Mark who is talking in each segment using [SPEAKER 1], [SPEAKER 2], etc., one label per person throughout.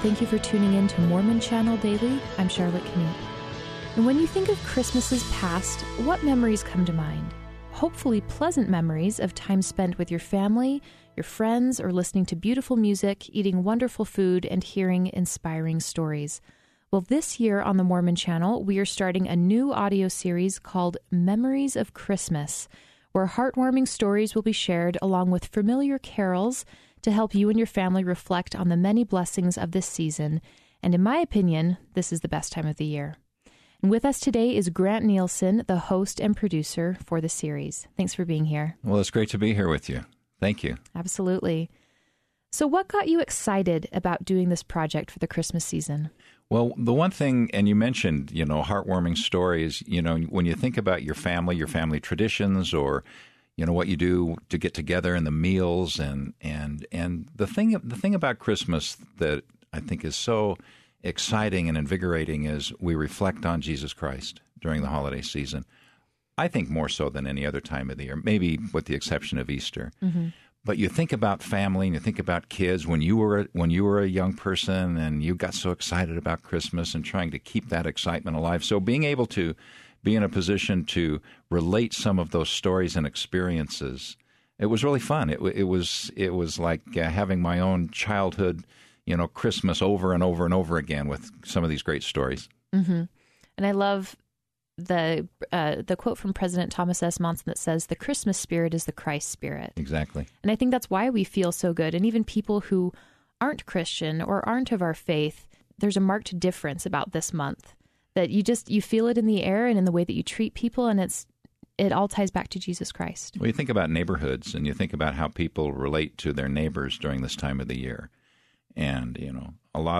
[SPEAKER 1] Thank you for tuning in to Mormon Channel Daily. I'm Charlotte Canute. And when you think of Christmases past, what memories come to mind? Hopefully pleasant memories of time spent with your family, your friends, or listening to beautiful music, eating wonderful food, and hearing inspiring stories. Well, this year on the Mormon Channel, we are starting a new audio series called Memories of Christmas, where heartwarming stories will be shared along with familiar carols to help you and your family reflect on the many blessings of this season. And in my opinion, this is the best time of the year. And with us today is Grant Nielsen, the host and producer for the series. Thanks for being here.
[SPEAKER 2] Well, it's great to be here with you. Thank you.
[SPEAKER 1] Absolutely. So what got you excited about doing this project for the Christmas season?
[SPEAKER 2] Well, the one thing, and you mentioned, heartwarming stories, when you think about your family traditions, or, what you do to get together in the meals, and the thing about Christmas that I think is so exciting and invigorating is we reflect on Jesus Christ during the holiday season. I think more so than any other time of the year, maybe with the exception of Easter. Mm-hmm. But you think about family and you think about kids when you were a young person and you got so excited about Christmas and trying to keep that excitement alive. So being able to be in a position to relate some of those stories and experiences, it was really fun. It was like having my own childhood, Christmas over and over and over again with some of these great stories.
[SPEAKER 1] Mm-hmm. And I love the quote from President Thomas S. Monson that says, "The Christmas spirit is the Christ spirit."
[SPEAKER 2] Exactly.
[SPEAKER 1] And I think that's why we feel so good. And even people who aren't Christian or aren't of our faith, there's a marked difference about this month that you feel it in the air and in the way that you treat people, and it all ties back to Jesus Christ.
[SPEAKER 2] Well, you think about neighborhoods and you think about how people relate to their neighbors during this time of the year. And, a lot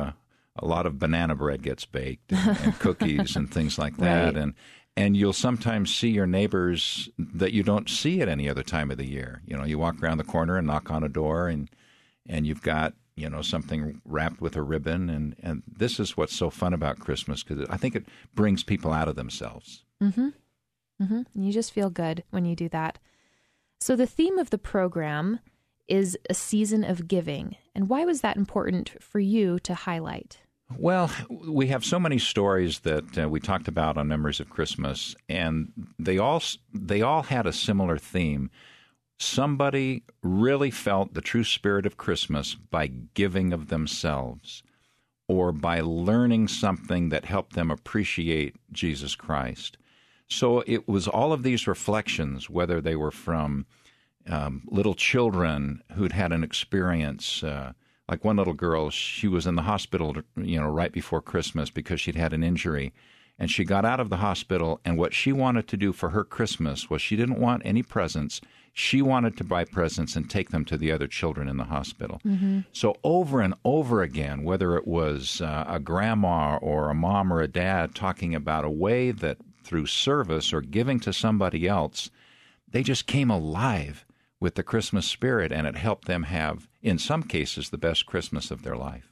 [SPEAKER 2] of banana bread gets baked and cookies and things like that.
[SPEAKER 1] Right.
[SPEAKER 2] And you'll sometimes see your neighbors that you don't see at any other time of the year. You walk around the corner and knock on a door and you've got, something wrapped with a ribbon. And this is what's so fun about Christmas, because I think it brings people out of themselves.
[SPEAKER 1] Mm-hmm. Mm-hmm. You just feel good when you do that. So the theme of the program is a season of giving. And why was that important for you to highlight?
[SPEAKER 2] Well, we have so many stories that we talked about on Memories of Christmas, and they all had a similar theme. Somebody really felt the true spirit of Christmas by giving of themselves, or by learning something that helped them appreciate Jesus Christ. So it was all of these reflections, whether they were from little children who'd had an experience. Like one little girl, she was in the hospital, right before Christmas because she'd had an injury. And she got out of the hospital, and what she wanted to do for her Christmas was she didn't want any presents. She wanted to buy presents and take them to the other children in the hospital. Mm-hmm. So over and over again, whether it was a grandma or a mom or a dad talking about a way that through service or giving to somebody else, they just came alive with the Christmas spirit, and it helped them have, in some cases, the best Christmas of their life.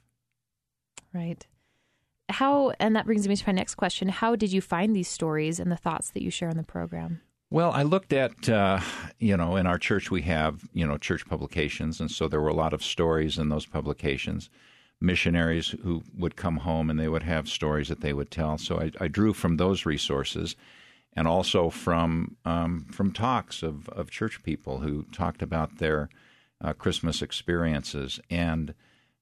[SPEAKER 1] Right. And that brings me to my next question. How did you find these stories and the thoughts that you share on the program?
[SPEAKER 2] Well, I looked at, in our church we have, church publications, and so there were a lot of stories in those publications. Missionaries who would come home and they would have stories that they would tell. So I drew from those resources, and also from talks of church people who talked about their Christmas experiences. And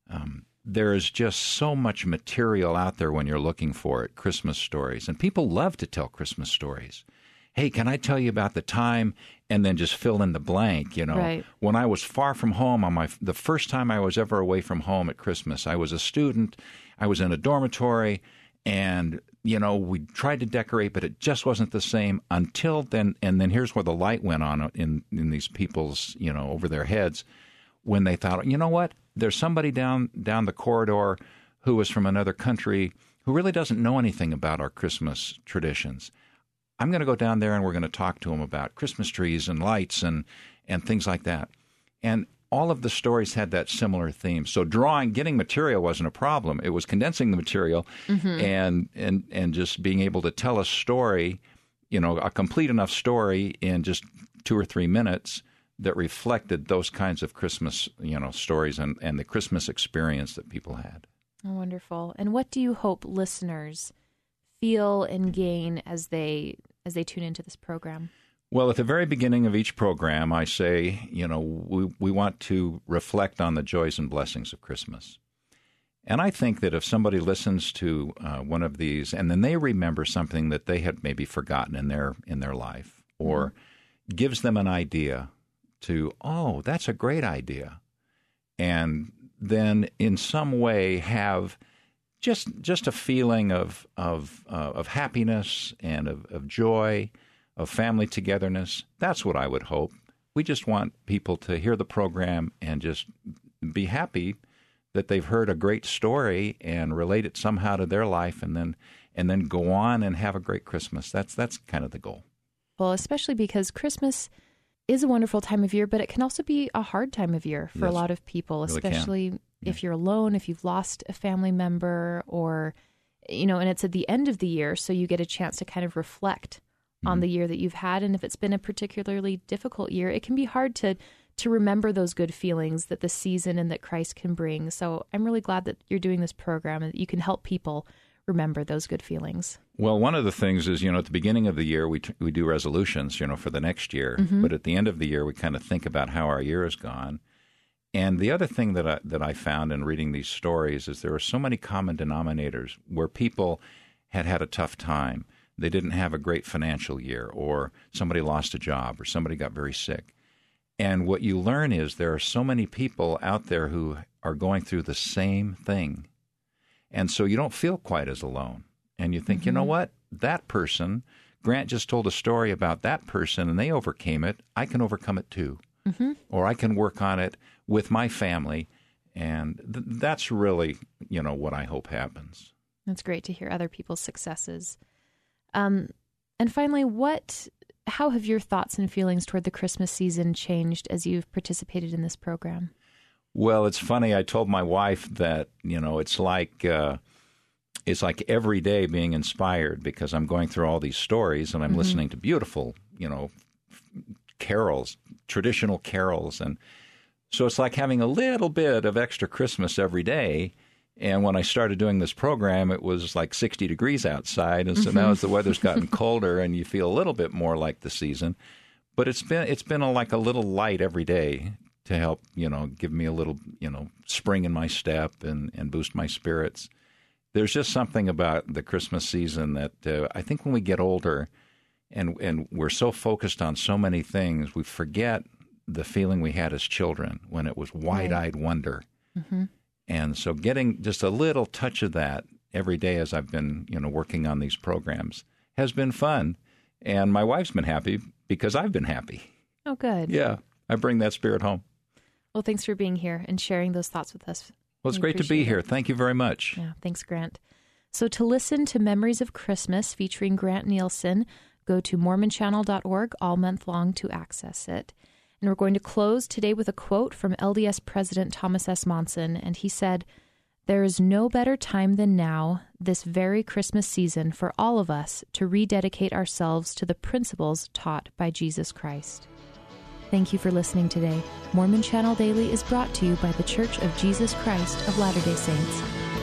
[SPEAKER 2] there is just so much material out there when you're looking for it, Christmas stories. And people love to tell Christmas stories. Hey, can I tell you about the time? And then just fill in the blank,
[SPEAKER 1] Right.
[SPEAKER 2] When I was far from home, the first time I was ever away from home at Christmas, I was a student, I was in a dormitory, and, we tried to decorate, but it just wasn't the same until then. And then here's where the light went on in these people's, over their heads, when they thought, you know what? There's somebody down the corridor who was from another country who really doesn't know anything about our Christmas traditions. I'm going to go down there and we're going to talk to him about Christmas trees and lights and things like that. And all of the stories had that similar theme. So getting material wasn't a problem. It was condensing the material and just being able to tell a story, a complete enough story in just 2 or 3 minutes that reflected those kinds of Christmas, stories and the Christmas experience that people had.
[SPEAKER 1] Oh, wonderful. And what do you hope listeners feel and gain as they tune into this program?
[SPEAKER 2] Well, at the very beginning of each program, I say, we want to reflect on the joys and blessings of Christmas. And I think that if somebody listens to one of these and then they remember something that they had maybe forgotten in their life, or gives them an idea to, oh, that's a great idea, and then in some way have just a feeling of happiness and of joy, of family togetherness. That's what I would hope. We just want people to hear the program and just be happy that they've heard a great story and relate it somehow to their life, and then go on and have a great Christmas. That's kind of the goal. Well,
[SPEAKER 1] especially because Christmas is a wonderful time of year, but it can also be a hard time of year for a lot of people, especially if you're alone, if you've lost a family member, or, and it's at the end of the year, so you get a chance to kind of reflect on the year that you've had. And if it's been a particularly difficult year, it can be hard to remember those good feelings that the season and that Christ can bring. So I'm really glad that you're doing this program and that you can help people remember those good feelings.
[SPEAKER 2] Well, one of the things is, at the beginning of the year, we do resolutions, for the next year. But at the end of the year, we kind of think about how our year has gone. And the other thing that I found in reading these stories is there are so many common denominators where people had a tough time. They didn't have a great financial year, or somebody lost a job, or somebody got very sick. And what you learn is there are so many people out there who are going through the same thing. And so you don't feel quite as alone. And you think, you know what? That person, Grant just told a story about that person and they overcame it. I can overcome it too. Or I can work on it with my family. And that's really, what I hope happens.
[SPEAKER 1] That's great to hear other people's successes. And finally, how have your thoughts and feelings toward the Christmas season changed as you've participated in this program?
[SPEAKER 2] Well, it's funny. I told my wife that, it's like every day being inspired, because I'm going through all these stories and I'm listening to beautiful, carols, traditional carols. And so it's like having a little bit of extra Christmas every day. And when I started doing this program, it was like 60 degrees outside. And so now as the weather's gotten colder and you feel a little bit more like the season. But it's been like a little light every day to help, give me a little, spring in my step and boost my spirits. There's just something about the Christmas season that I think when we get older and we're so focused on so many things, we forget the feeling we had as children when it was wide-eyed wonder. And so getting just a little touch of that every day as I've been, working on these programs has been fun. And my wife's been happy because I've been happy.
[SPEAKER 1] Oh, good.
[SPEAKER 2] Yeah, I bring that spirit home.
[SPEAKER 1] Well, thanks for being here and sharing those thoughts with us.
[SPEAKER 2] Well, it's great to be here. Thank you very much.
[SPEAKER 1] Yeah, thanks, Grant. So to listen to Memories of Christmas featuring Grant Nielsen, go to mormonchannel.org all month long to access it. And we're going to close today with a quote from LDS President Thomas S. Monson, and he said, "There is no better time than now, this very Christmas season, for all of us to rededicate ourselves to the principles taught by Jesus Christ." Thank you for listening today. Mormon Channel Daily is brought to you by The Church of Jesus Christ of Latter-day Saints.